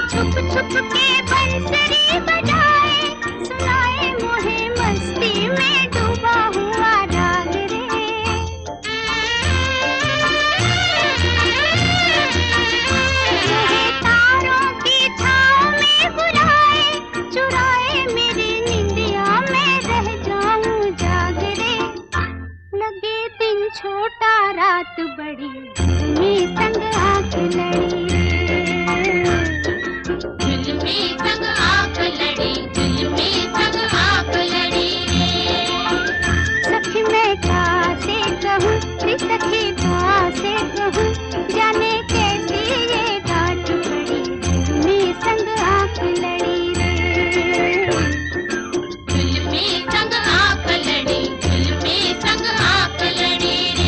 छुप छुप के बंसरी बजाए, सुनाए मोहे मस्ती में डूबा हुआ राग रे। मोहे तारों की छाँव में बुलाए, चुराए मेरी निंदिया में रह जाऊं जाग रे। लगे दिन छोटा रात बड़ी, जुल्मी संग आँख लड़ी रे। जुल्मी संग आँख लड़ी, जुल्मी संग आँख लड़ी रे। सखी मैं कासे कहूँ, रे सखी कासे कहूँ, जाने कैसी ये डांट पड़ी, जुल्मी संग आँख लड़ी रे। जुल्मी संग आँख लड़ी, जुल्मी संग आँख लड़ी रे।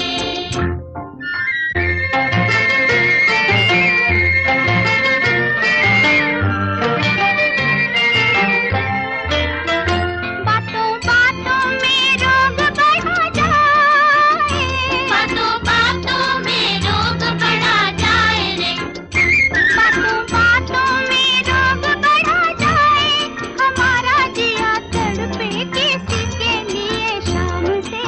बातों बातों में रोग बढ़ा जाए, बातों बातों में रोग बढ़ा जाए रे। बातों बातों में रोग बढ़ा जाए, हमारा जिया तड़पे किसी के लिए शाम से।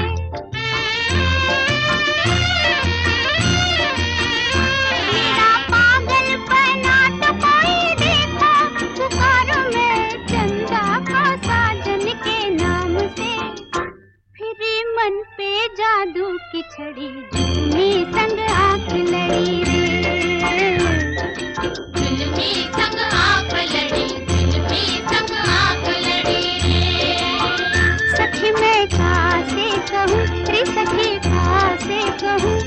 मेरा पागलपना तो कोई देखा, पुकारो मैं चंदा का साजन के नाम से। फिर मन पे जादू की छड़ी, जुल्मी संग आँख लड़ी रे। जुल्मी संग आँख लड़ी, जुल्मी संग आँख लड़ी रे। सखी मैं कासे कहूँ, रे सखी कासे कहूँ,